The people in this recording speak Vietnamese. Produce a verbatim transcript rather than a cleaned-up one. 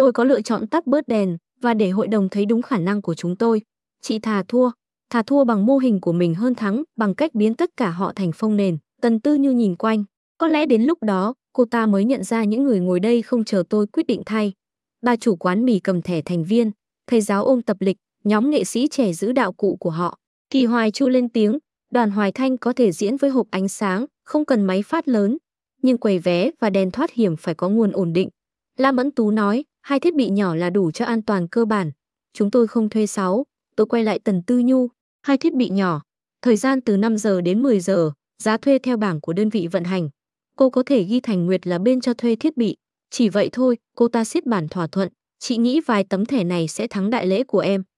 Tôi có lựa chọn tắt bớt đèn và để hội đồng thấy đúng khả năng của chúng tôi. Chị thà thua, thà thua bằng mô hình của mình hơn thắng bằng cách biến tất cả họ thành phông nền. Tần Tư Như nhìn quanh. Có lẽ đến lúc đó, cô ta mới nhận ra những người ngồi đây không chờ tôi quyết định thay. Bà chủ quán mì cầm thẻ thành viên, thầy giáo ôm tập lịch, nhóm nghệ sĩ trẻ giữ đạo cụ của họ. Kỳ Hoài Chu lên tiếng, Đoàn Hoài Thanh có thể diễn với hộp ánh sáng, không cần máy phát lớn, nhưng quầy vé và đèn thoát hiểm phải có nguồn ổn định. La Mẫn Tú nói, hai thiết bị nhỏ là đủ cho an toàn cơ bản. Chúng tôi không thuê sáu. Tôi quay lại Tần Tư Nhu, hai thiết bị nhỏ, thời gian từ năm giờ đến mười giờ, giá thuê theo bảng của đơn vị vận hành. Cô có thể ghi Thành Nguyệt là bên cho thuê thiết bị. Chỉ vậy thôi, cô ta siết bản thỏa thuận. Chị nghĩ vài tấm thẻ này sẽ thắng đại lễ của em.